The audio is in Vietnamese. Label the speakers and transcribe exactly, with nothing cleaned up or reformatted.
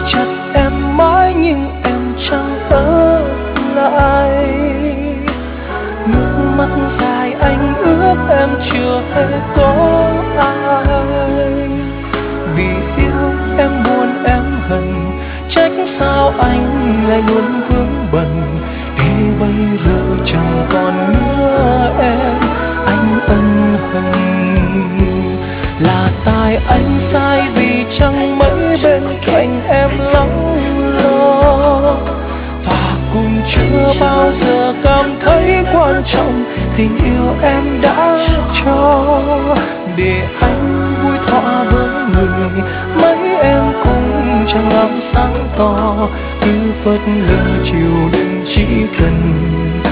Speaker 1: chặt em mãi nhưng em chẳng ở lại. Nước mắt dài anh ước em chưa hề có ai. Vì yêu em buồn em hận, trách sao anh lại luôn vướng bận. Để bây giờ chẳng còn nữa em, anh ân hận. Là tại anh sai vì chẳng mấy bên cạnh em lắng lo, và cũng chưa bao giờ cảm thấy quan trọng tình yêu em đã cho. Để anh vui thỏa với người mấy em cũng chẳng làm sáng tỏ, cứ phớt lờ chiều đêm chỉ cần